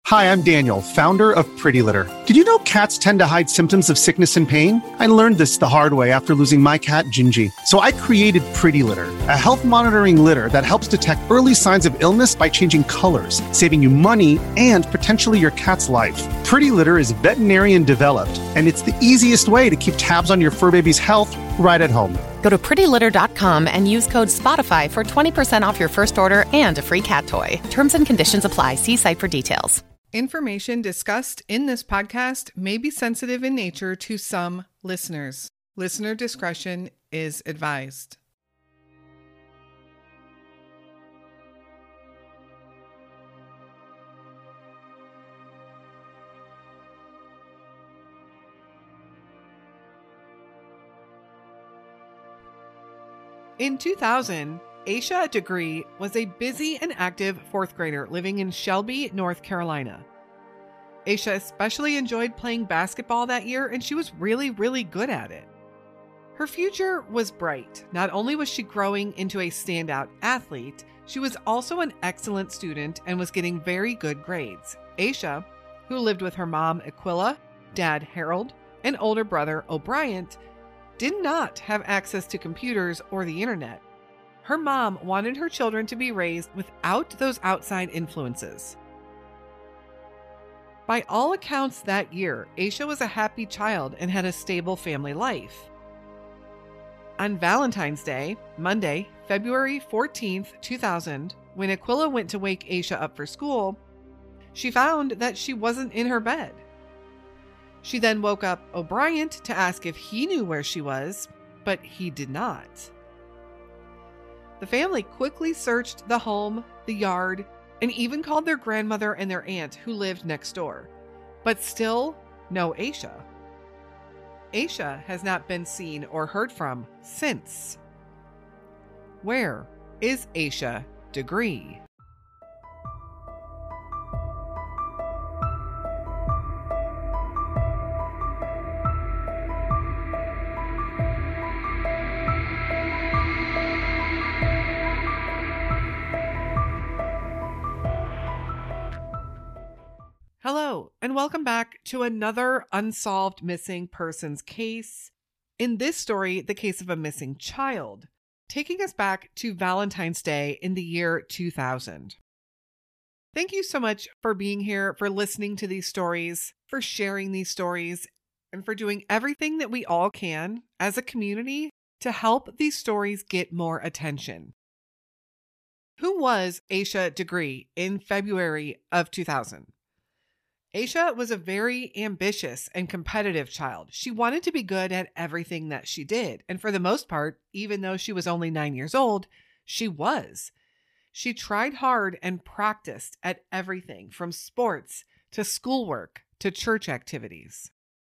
Hi, I'm Daniel, founder of Pretty Litter. Did you know cats tend to hide symptoms of sickness and pain? I learned this the hard way after losing my cat, Gingy. So I created Pretty Litter, a health monitoring litter that helps detect early signs of illness by changing colors, saving you money and potentially your cat's life. Pretty Litter is veterinarian developed, and it's the easiest way to keep tabs on your fur baby's health right at home. Go to prettylitter.com and use code SPOTIFY for 20% off your first order and a free cat toy. Terms and conditions apply. See site for details. Information discussed in this podcast may be sensitive in nature to some listeners. Listener discretion is advised. In 2000, Aisha Degree was a busy and active fourth grader living in Shelby, North Carolina. Aisha especially enjoyed playing basketball that year, and she was really good at it. Her future was bright. Not only was she growing into a standout athlete, she was also an excellent student and was getting very good grades. Aisha, who lived with her mom Aquila, dad Harold, and older brother O'Brien, did not have access to computers or the internet. Her mom wanted her children to be raised without those outside influences. By all accounts that year, Aisha was a happy child and had a stable family life. On Valentine's Day, Monday, February 14th, 2000, when Aquila went to wake Aisha up for school, she found that she wasn't in her bed. She then woke up O'Brien to ask if he knew where she was, but he did not. The family quickly searched the home, the yard, and even called their grandmother and their aunt who lived next door. But still, no Aisha. Aisha has not been seen or heard from since. Where is Aisha Degree? Hello, and welcome back to another unsolved missing persons case. In this story, the case of a missing child, taking us back to Valentine's Day in the year 2000. Thank you so much for being here, for listening to these stories, for sharing these stories, and for doing everything that we all can as a community to help these stories get more attention. Who was Aisha Degree in February of 2000? Aisha was a very ambitious and competitive child. She wanted to be good at everything that she did. And for the most part, even though she was only 9 years old, she was. She tried hard and practiced at everything from sports to schoolwork to church activities.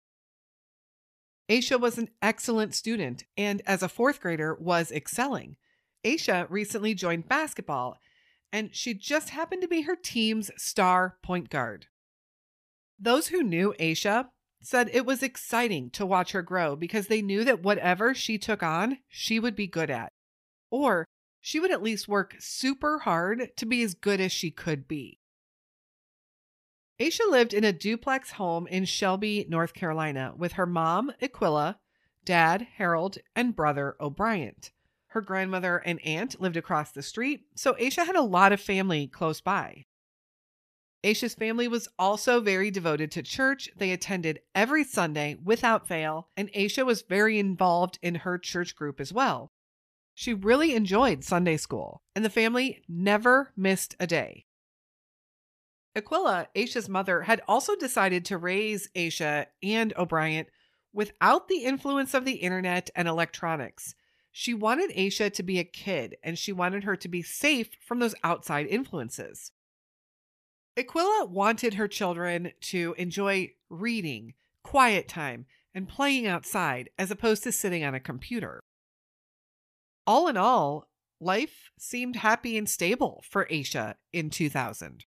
Aisha was an excellent student and as a fourth grader was excelling. Aisha recently joined basketball and she just happened to be her team's star point guard. Those who knew Aisha said it was exciting to watch her grow because they knew that whatever she took on, she would be good at. Or she would at least work super hard to be as good as she could be. Aisha lived in a duplex home in Shelby, North Carolina, with her mom, Aquila, dad, Harold, and brother, O'Brien. Her grandmother and aunt lived across the street, so Aisha had a lot of family close by. Aisha's family was also very devoted to church. They attended every Sunday without fail, and Aisha was very involved in her church group as well. She really enjoyed Sunday school, and the family never missed a day. Aquila, Aisha's mother, had also decided to raise Aisha and O'Brien without the influence of the internet and electronics. She wanted Aisha to be a kid, and she wanted her to be safe from those outside influences. Aquila wanted her children to enjoy reading, quiet time, and playing outside as opposed to sitting on a computer. All in all, life seemed happy and stable for Aisha in 2000.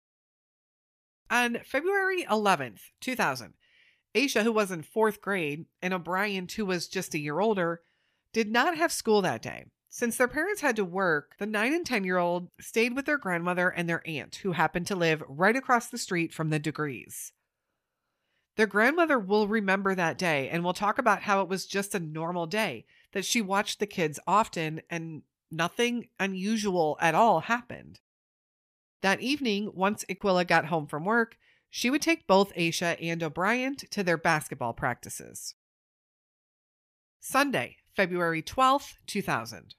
On February 11th, 2000, Aisha, who was in fourth grade, and O'Brien, who was just a year older, did not have school that day. Since their parents had to work, the 9 and 10-year-old stayed with their grandmother and their aunt, who happened to live right across the street from the Degrees. Their grandmother will remember that day and will talk about how it was just a normal day, that she watched the kids often and nothing unusual at all happened. That evening, once Aquila got home from work, she would take both Aisha and O'Brien to their basketball practices. Sunday, February 12th, 2000.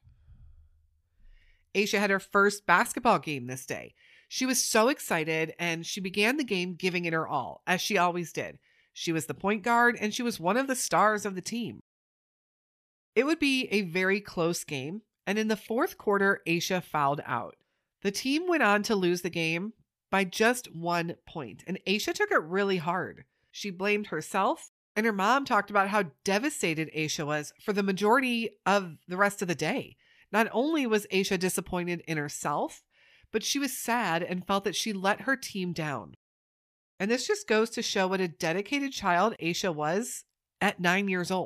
Aisha had her first basketball game this day. She was so excited, and she began the game giving it her all, as she always did. She was the point guard, and she was one of the stars of the team. It would be a very close game, and in the fourth quarter, Aisha fouled out. The team went on to lose the game by just 1 point, and Aisha took it really hard. She blamed herself, and her mom talked about how devastated Aisha was for the majority of the rest of the day. Not only was Aisha disappointed in herself, but she was sad and felt that she let her team down. And this just goes to show what a dedicated child Aisha was at 9 years old.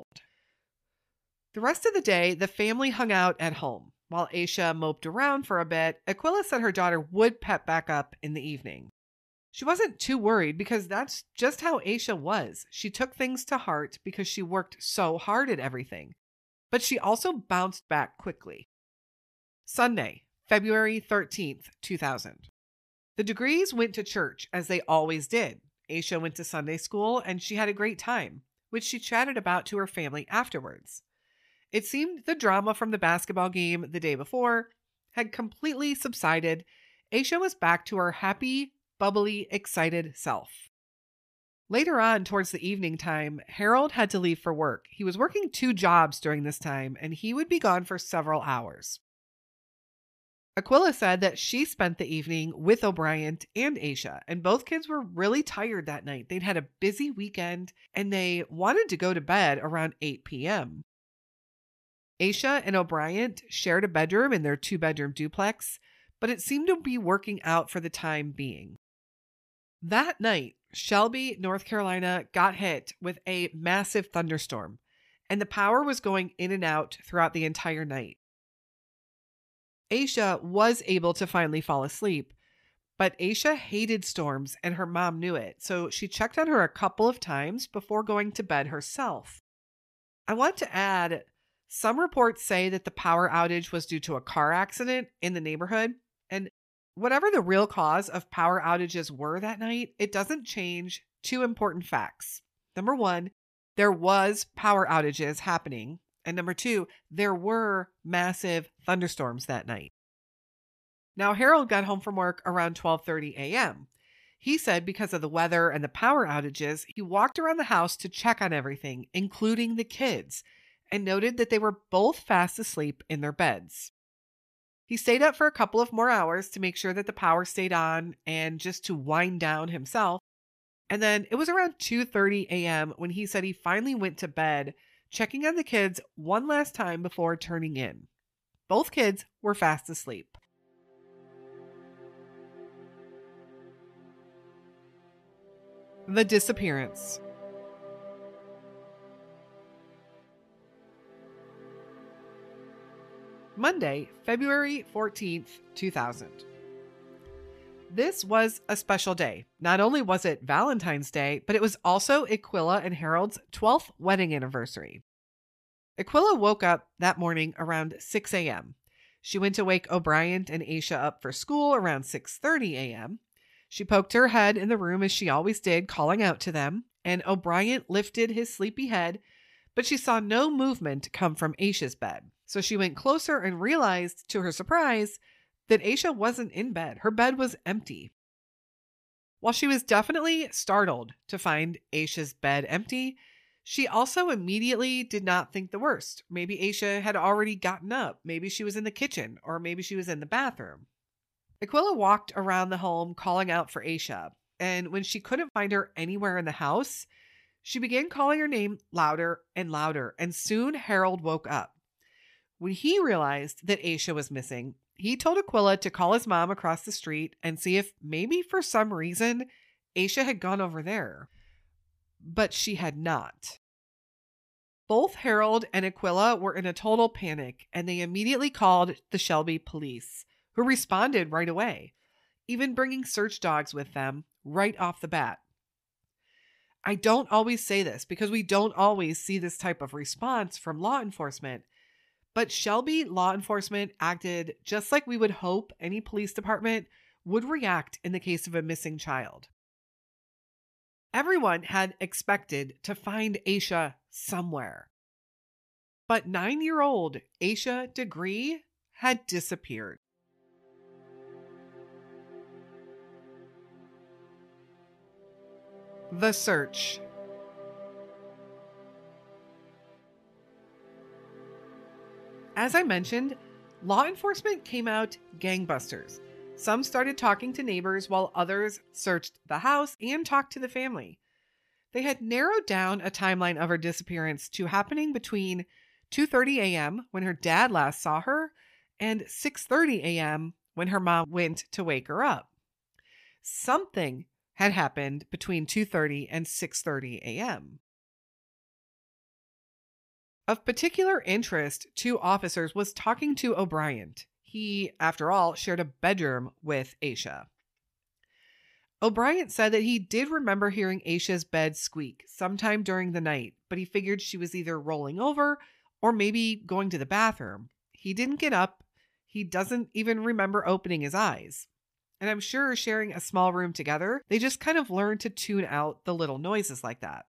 The rest of the day, the family hung out at home. While Aisha moped around for a bit, Aquila said her daughter would pep back up in the evening. She wasn't too worried because that's just how Aisha was. She took things to heart because she worked so hard at everything. But she also bounced back quickly. Sunday, February 13th, 2000. The Degrees went to church, as they always did. Aisha went to Sunday school, and she had a great time, which she chatted about to her family afterwards. It seemed the drama from the basketball game the day before had completely subsided. Aisha was back to her happy, bubbly, excited self. Later on, towards the evening time, Harold had to leave for work. He was working 2 jobs during this time, and he would be gone for several hours. Aquila said that she spent the evening with O'Brien and Aisha, and both kids were really tired that night. They'd had a busy weekend, and they wanted to go to bed around 8 p.m. Aisha and O'Brien shared a bedroom in their 2-bedroom duplex, but it seemed to be working out for the time being. That night, Shelby, North Carolina, got hit with a massive thunderstorm, and the power was going in and out throughout the entire night. Aisha was able to finally fall asleep, but Aisha hated storms and her mom knew it, so she checked on her a couple of times before going to bed herself. I want to add, some reports say that the power outage was due to a car accident in the neighborhood, and whatever the real cause of power outages were that night, it doesn't change 2 important facts. Number 1, there was power outages happening. And number 2, there were massive thunderstorms that night. Now, Harold got home from work around 12:30 a.m. He said because of the weather and the power outages, he walked around the house to check on everything, including the kids, and noted that they were both fast asleep in their beds. He stayed up for a couple of more hours to make sure that the power stayed on and just to wind down himself. And then it was around 2:30 a.m. when he said he finally went to bed, checking on the kids one last time before turning in. Both kids were fast asleep. The disappearance. Monday, February 14th, 2000. This was a special day. Not only was it Valentine's Day, but it was also Aquila and Harold's 12th wedding anniversary. Aquila woke up that morning around 6 a.m. She went to wake O'Brien and Aisha up for school around 6:30 a.m. She poked her head in the room as she always did, calling out to them, and O'Brien lifted his sleepy head, but she saw no movement come from Aisha's bed. So she went closer and realized, to her surprise, that Aisha wasn't in bed. Her bed was empty. While she was definitely startled to find Aisha's bed empty, she also immediately did not think the worst. Maybe Aisha had already gotten up. Maybe she was in the kitchen, or maybe she was in the bathroom. Aquila walked around the home calling out for Aisha, and when she couldn't find her anywhere in the house, she began calling her name louder and louder, and soon Harold woke up. When he realized that Aisha was missing, he told Aquila to call his mom across the street and see if maybe for some reason Aisha had gone over there. But she had not. Both Harold and Aquila were in a total panic, and they immediately called the Shelby police, who responded right away, even bringing search dogs with them right off the bat. I don't always say this because we don't always see this type of response from law enforcement, but Shelby law enforcement acted just like we would hope any police department would react in the case of a missing child. Everyone had expected to find Aisha somewhere. But 9-year-old Aisha Degree had disappeared. The search. As I mentioned, law enforcement came out gangbusters. Some started talking to neighbors while others searched the house and talked to the family. They had narrowed down a timeline of her disappearance to happening between 2:30 a.m. when her dad last saw her and 6:30 a.m. when her mom went to wake her up. Something had happened between 2:30 and 6:30 a.m. Of particular interest to officers was talking to O'Brien. He, after all, shared a bedroom with Aisha. O'Brien said that he did remember hearing Aisha's bed squeak sometime during the night, but he figured she was either rolling over or maybe going to the bathroom. He didn't get up. He doesn't even remember opening his eyes. And I'm sure sharing a small room together, they just kind of learned to tune out the little noises like that.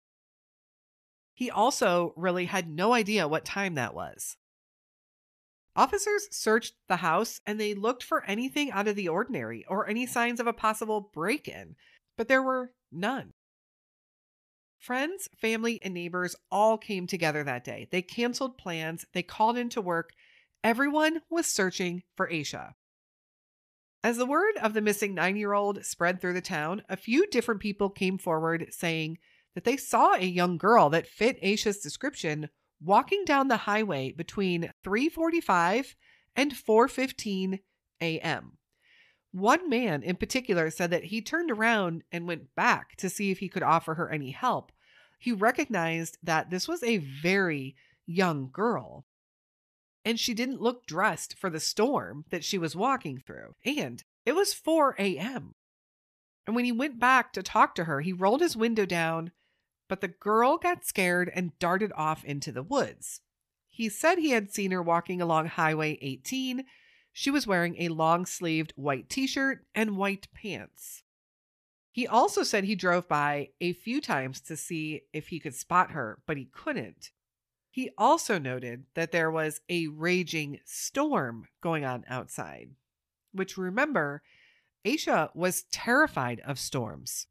He also really had no idea what time that was. Officers searched the house and they looked for anything out of the ordinary or any signs of a possible break-in, but there were none. Friends, family, and neighbors all came together that day. They canceled plans. They called into work. Everyone was searching for Aisha. As the word of the missing 9-year-old spread through the town, a few different people came forward saying that they saw a young girl that fit Aisha's description walking down the highway between 3:45 and 4:15 a.m. One man in particular said that he turned around and went back to see if he could offer her any help. He recognized that this was a very young girl, and she didn't look dressed for the storm that she was walking through. And it was 4 a.m. And when he went back to talk to her, he rolled his window down, but the girl got scared and darted off into the woods. He said he had seen her walking along Highway 18. She was wearing a long-sleeved white t-shirt and white pants. He also said he drove by a few times to see if he could spot her, but he couldn't. He also noted that there was a raging storm going on outside, which, remember, Aisha was terrified of storms.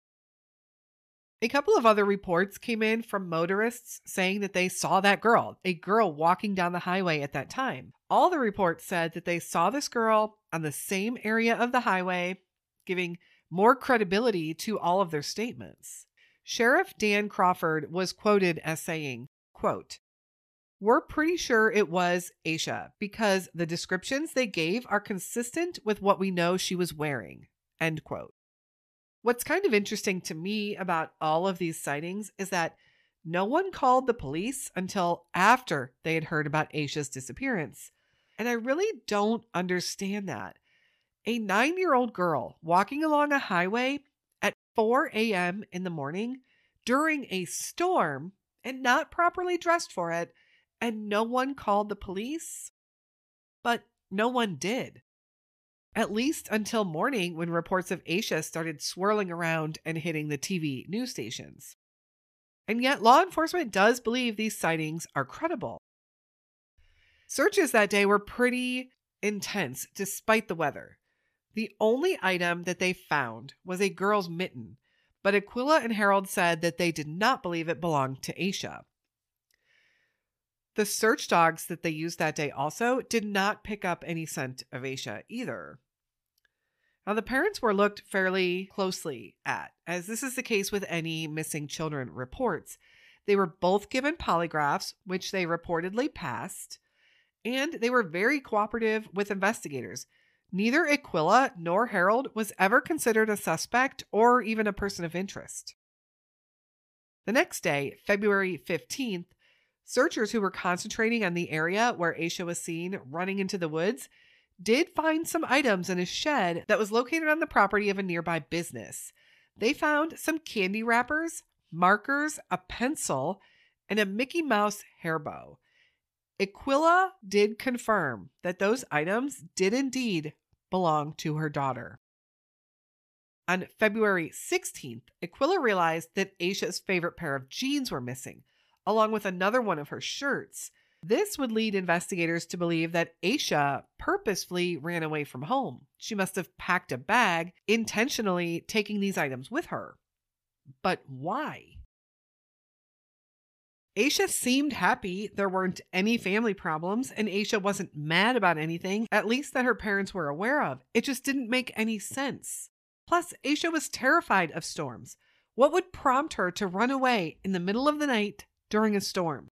A couple of other reports came in from motorists saying that they saw that girl, a girl walking down the highway at that time. All the reports said that they saw this girl on the same area of the highway, giving more credibility to all of their statements. Sheriff Dan Crawford was quoted as saying, quote, "We're pretty sure it was Aisha because the descriptions they gave are consistent with what we know she was wearing." End quote. What's kind of interesting to me about all of these sightings is that no one called the police until after they had heard about Aisha's disappearance. And I really don't understand that. A 9-year-old girl walking along a highway at 4 a.m. in the morning during a storm and not properly dressed for it, and no one called the police? But no one did. At least until morning when reports of Aisha started swirling around and hitting the TV news stations. And yet law enforcement does believe these sightings are credible. Searches that day were pretty intense despite the weather. The only item that they found was a girl's mitten, but Aquila and Harold said that they did not believe it belonged to Aisha. The search dogs that they used that day also did not pick up any scent of Aisha either. Now, the parents were looked fairly closely at, as this is the case with any missing children reports. They were both given polygraphs, which they reportedly passed, and they were very cooperative with investigators. Neither Aquila nor Harold was ever considered a suspect or even a person of interest. The next day, February 15th, Searchers who were concentrating on the area where Aisha was seen running into the woods did find some items in a shed that was located on the property of a nearby business. They found some candy wrappers, markers, a pencil, and a Mickey Mouse hair bow. Aquila did confirm that those items did indeed belong to her daughter. On February 16th, Aquila realized that Aisha's favorite pair of jeans were missing, along with another one of her shirts. This would lead investigators to believe that Aisha purposefully ran away from home. She must have packed a bag, intentionally taking these items with her. But why? Aisha seemed happy. There weren't any family problems, and Aisha wasn't mad about anything, at least that her parents were aware of. It just didn't make any sense. Plus, Aisha was terrified of storms. What would prompt her to run away in the middle of the night during a storm?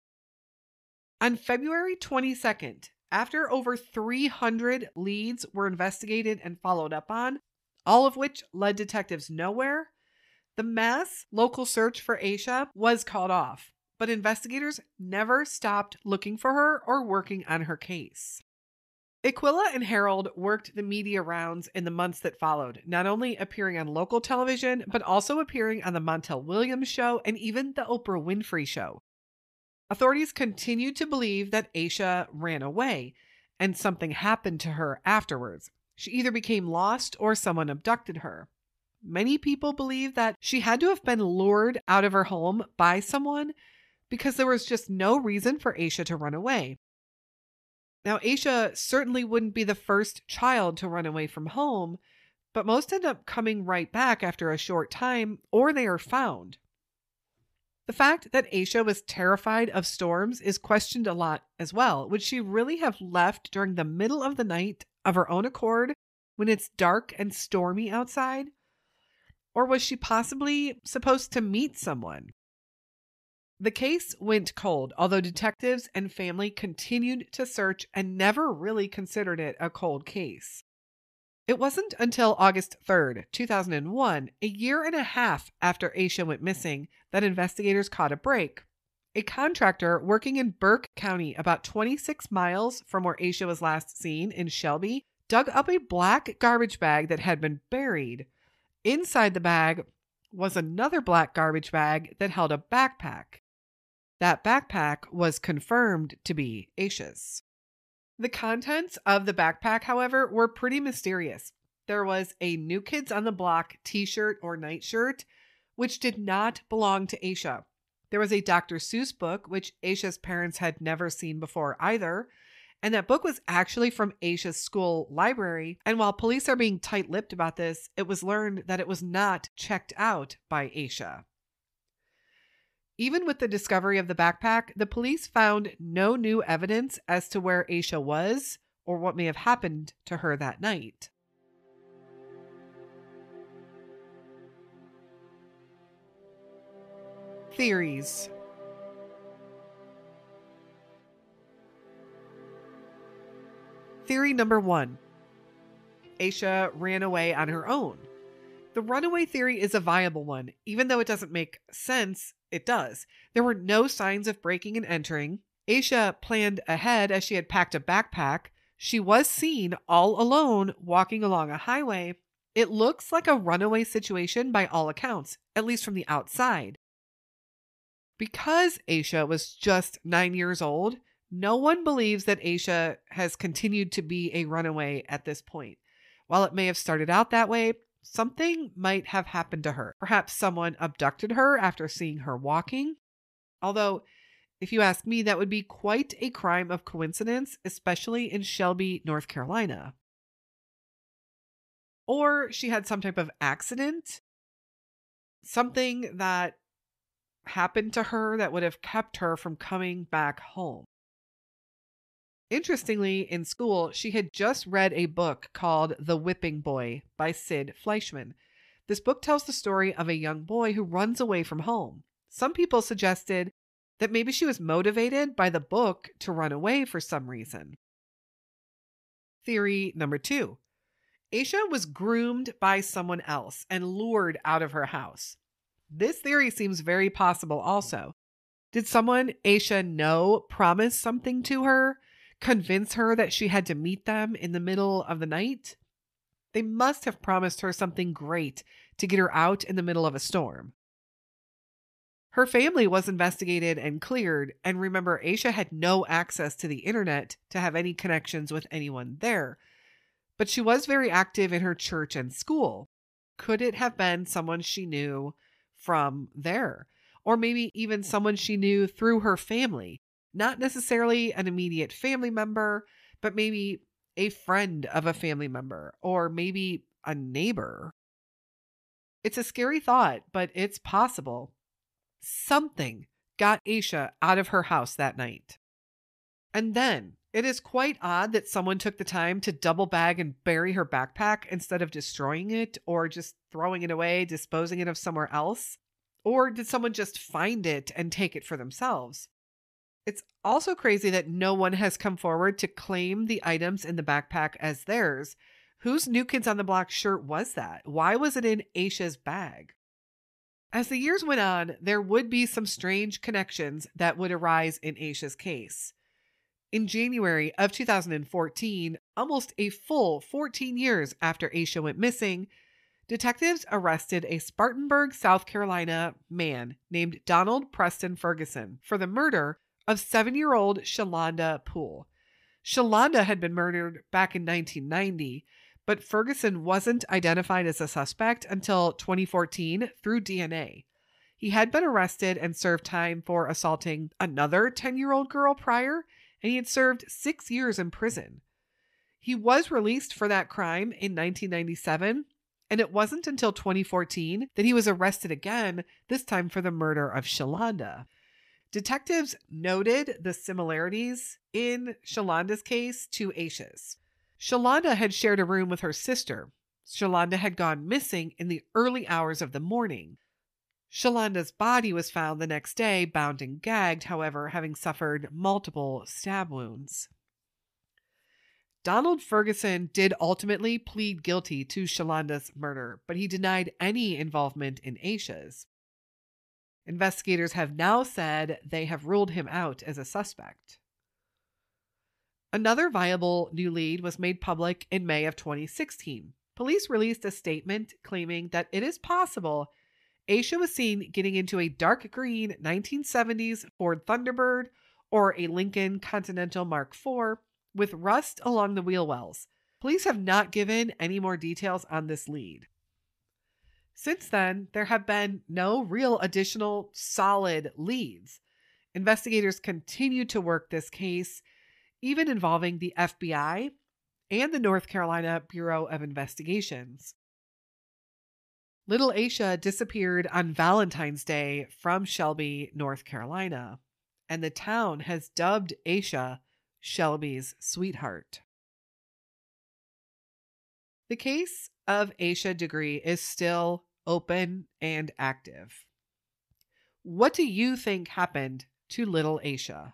On February 22nd, after over 300 leads were investigated and followed up on, all of which led detectives nowhere, the mass local search for Aisha was called off, but investigators never stopped looking for her or working on her case. Aquila and Harold worked the media rounds in the months that followed, not only appearing on local television, but also appearing on the Montel Williams show and even the Oprah Winfrey show. Authorities continued to believe that Aisha ran away and something happened to her afterwards. She either became lost or someone abducted her. Many people believe that she had to have been lured out of her home by someone because there was just no reason for Aisha to run away. Now, Aisha certainly wouldn't be the first child to run away from home, but most end up coming right back after a short time, or they are found. The fact that Aisha was terrified of storms is questioned a lot as well. Would she really have left during the middle of the night of her own accord when it's dark and stormy outside? Or was she possibly supposed to meet someone? The case went cold, although detectives and family continued to search and never really considered it a cold case. It wasn't until August 3rd, 2001, a year and a half after Aisha went missing, that investigators caught a break. A contractor working in Burke County, about 26 miles from where Aisha was last seen in Shelby, dug up a black garbage bag that had been buried. Inside the bag was another black garbage bag that held a backpack. That backpack was confirmed to be Aisha's. The contents of the backpack, however, were pretty mysterious. There was a New Kids on the Block t-shirt or nightshirt, which did not belong to Aisha. There was a Dr. Seuss book, which Aisha's parents had never seen before either. And that book was actually from Aisha's school library. And while police are being tight-lipped about this, it was learned that it was not checked out by Aisha. Even with the discovery of the backpack, the police found no new evidence as to where Aisha was or what may have happened to her that night. Theories. Theory number 1. Aisha ran away on her own. The runaway theory is a viable one. Even though it doesn't make sense, it does. There were no signs of breaking and entering. Aisha planned ahead as she had packed a backpack. She was seen all alone walking along a highway. It looks like a runaway situation by all accounts, at least from the outside. Because Aisha was just 9 years old, no one believes that Aisha has continued to be a runaway at this point. While it may have started out that way, something might have happened to her. Perhaps someone abducted her after seeing her walking. Although, if you ask me, that would be quite a crime of coincidence, especially in Shelby, North Carolina. Or she had some type of accident, something that happened to her that would have kept her from coming back home. Interestingly, in school, she had just read a book called The Whipping Boy by Sid Fleischman. This book tells the story of a young boy who runs away from home. Some people suggested that maybe she was motivated by the book to run away for some reason. Theory number 2. Aisha was groomed by someone else and lured out of her house. This theory seems very possible also. Did someone Aisha know promise something to her, convince her that she had to meet them in the middle of the night? They must have promised her something great to get her out in the middle of a storm. Her family was investigated and cleared, and remember, Aisha had no access to the internet to have any connections with anyone there. But she was very active in her church and school. Could it have been someone she knew from there? Or maybe even someone she knew through her family? Not necessarily an immediate family member, but maybe a friend of a family member, or maybe a neighbor. It's a scary thought, but it's possible. Something got Aisha out of her house that night. And then, it is quite odd that someone took the time to double bag and bury her backpack instead of destroying it or just throwing it away, disposing it of somewhere else. Or did someone just find it and take it for themselves? It's also crazy that no one has come forward to claim the items in the backpack as theirs. Whose New Kids on the Block shirt was that? Why was it in Aisha's bag? As the years went on, there would be some strange connections that would arise in Aisha's case. In January of 2014, almost a full 14 years after Aisha went missing, detectives arrested a Spartanburg, South Carolina man named Donald Preston Ferguson for the murder of 7-year-old Shalonda Poole. Shalonda had been murdered back in 1990, but Ferguson wasn't identified as a suspect until 2014 through DNA. He had been arrested and served time for assaulting another 10-year-old girl prior, and he had served 6 years in prison. He was released for that crime in 1997, and it wasn't until 2014 that he was arrested again, this time for the murder of Shalonda. Detectives noted the similarities in Shalonda's case to Aisha's. Shalonda had shared a room with her sister. Shalonda had gone missing in the early hours of the morning. Shalonda's body was found the next day, bound and gagged, however, having suffered multiple stab wounds. Donald Ferguson did ultimately plead guilty to Shalonda's murder, but he denied any involvement in Aisha's. Investigators have now said they have ruled him out as a suspect. Another viable new lead was made public in May of 2016. Police released a statement claiming that it is possible Aisha was seen getting into a dark green 1970s Ford Thunderbird or a Lincoln Continental Mark IV with rust along the wheel wells. Police have not given any more details on this lead. Since then, there have been no real additional solid leads. Investigators continue to work this case, even involving the FBI and the North Carolina Bureau of Investigations. Little Aisha disappeared on Valentine's Day from Shelby, North Carolina, and the town has dubbed Aisha Shelby's sweetheart. The case of Aisha Degree is still open and active. What do you think happened to little Aisha?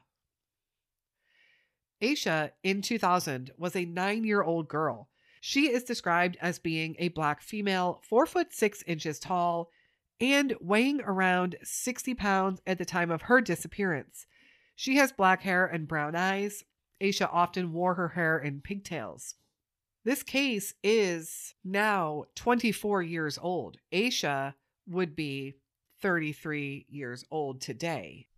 Aisha, in 2000, was a 9-year-old girl. She is described as being a Black female, 4 foot 6 inches tall, and weighing around 60 pounds at the time of her disappearance. She has black hair and brown eyes. Aisha often wore her hair in pigtails. This case is now 24 years old. Aisha would be 33 years old today.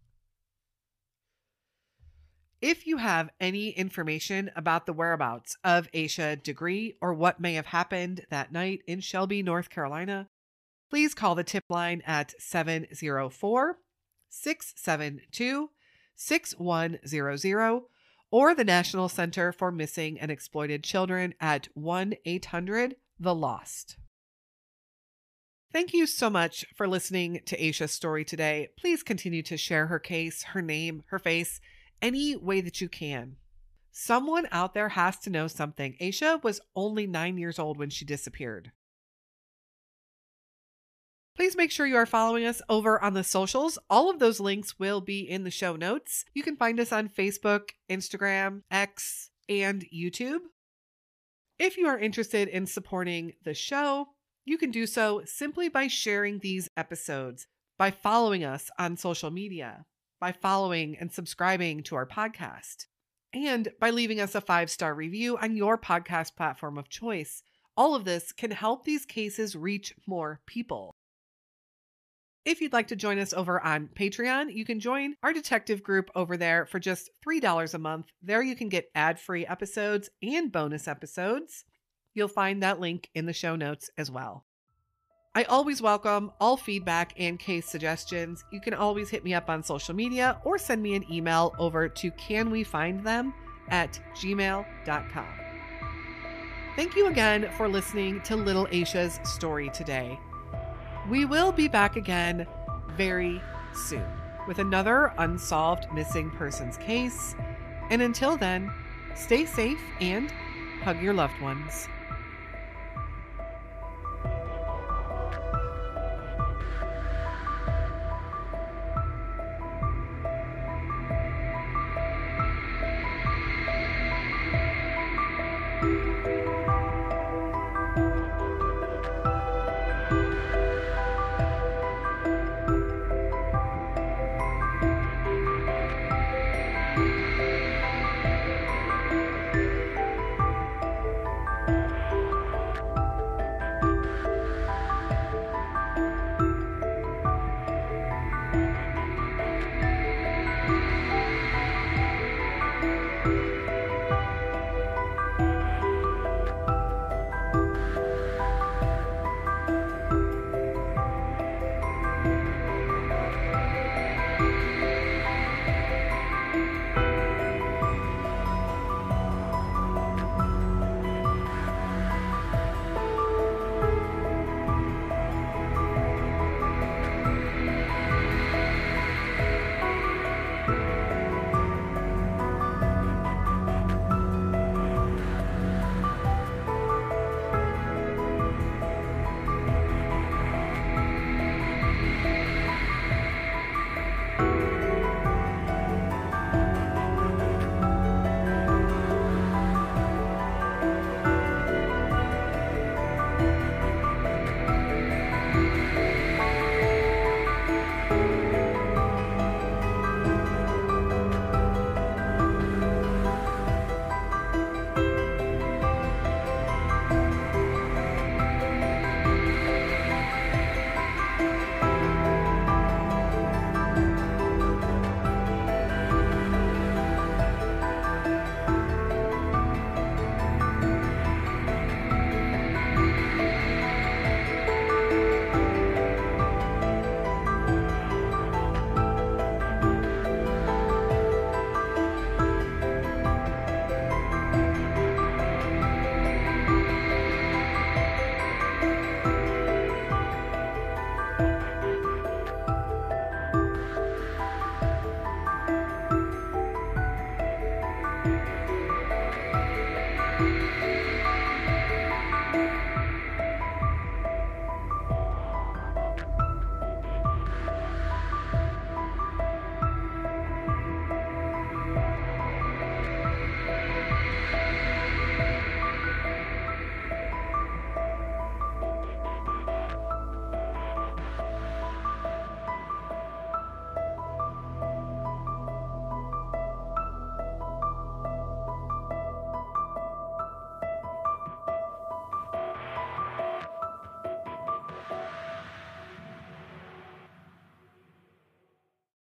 If you have any information about the whereabouts of Aisha Degree or what may have happened that night in Shelby, North Carolina, please call the tip line at 704-672-6100 or the National Center for Missing and Exploited Children at 1-800-THE-LOST. Thank you so much for listening to Aisha's story today. Please continue to share her case, her name, her face, any way that you can. Someone out there has to know something. Aisha was only 9 years old when she disappeared. Please make sure you are following us over on the socials. All of those links will be in the show notes. You can find us on Facebook, Instagram, X, and YouTube. If you are interested in supporting the show, you can do so simply by sharing these episodes, by following us on social media. by following and subscribing to our podcast, and by leaving us a 5-star review on your podcast platform of choice. All of this can help these cases reach more people. If you'd like to join us over on Patreon, you can join our detective group over there for just $3 a month. There you can get ad-free episodes and bonus episodes. You'll find that link in the show notes as well. I always welcome all feedback and case suggestions. You can always hit me up on social media or send me an email over to canwefindthem@gmail.com. Thank you again for listening to Little Aisha's story today. We will be back again very soon with another unsolved missing persons case. And until then, stay safe and hug your loved ones.